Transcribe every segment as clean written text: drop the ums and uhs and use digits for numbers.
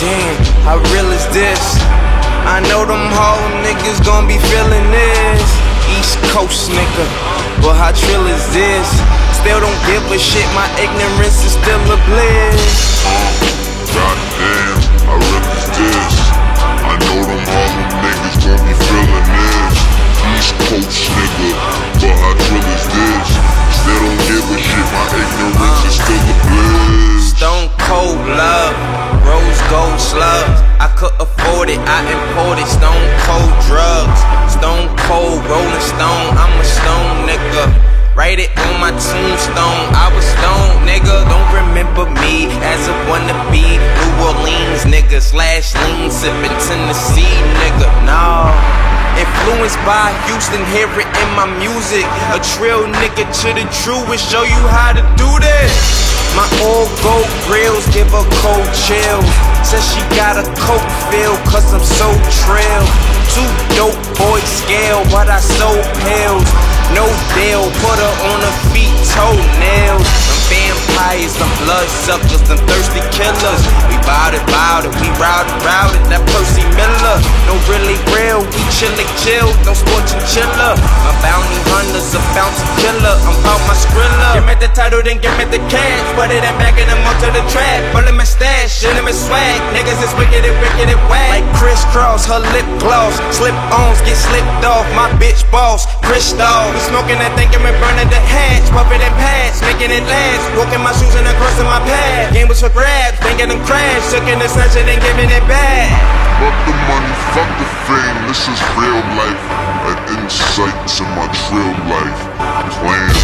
Goddamn, how real is this? I know them whole niggas gon' be feeling this. East Coast nigga, but how trill is this? Still don't give a shit, my ignorance is still a bliss. Goddamn, how real is this? I know them Harlem niggas gon' be feeling this. East Coast nigga, but how trill is this? Still don't give a shit, my ignorance is still a bliss. Stone cold love, rose gold slugs. I could afford it, I imported stone cold drugs. Stone cold rolling stone, I'm a stone nigga. Write it on my tombstone, I was stoned, nigga. Don't remember me as a wannabe New Orleans nigga slash lean sippin' Tennessee nigga. No, influenced by Houston, hear it in my music. A trill nigga to the truest, show you how to do this. My old gold grills give her cold chills. Says she got a coke feel, cause I'm so trill. Two dope boys scale, but I sold pills. No deal, put her on her feet, toenails. I'm vampires, I'm bloodsuckers, I'm thirsty killers. We bout it, we routed, that Percy Miller. No really real, we chill, no sports and chiller. My bounty hunter's a bounty killer, I'm out my skrilla. Give me the title, then give me the cash. Put it in back and I'm up to the trap. Full of my stash, shit in my swag. Niggas is wicked and whack. Like crisscross, her lip gloss. Slip-ons get slipped off, my bitch boss, Crystal. We smoking that thing and we burning the hatch. Puffin' and pads, making it last. Walking my shoes and across in my path. Game was for grabs, thinking them crash. Took in the sunshine and giving it back. Fuck the money, fuck the fame, this is real life. An insight to my trill life. Plans.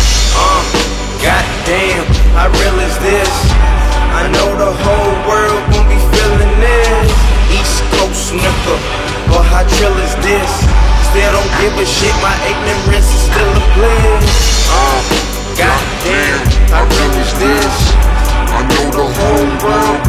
Goddamn, how real is this? I know the whole world gon' be feeling this. East Coast nigga, but how trill is this? Still don't give a shit, my ignorance is still a bliss. Goddamn, how real is this? I know the whole world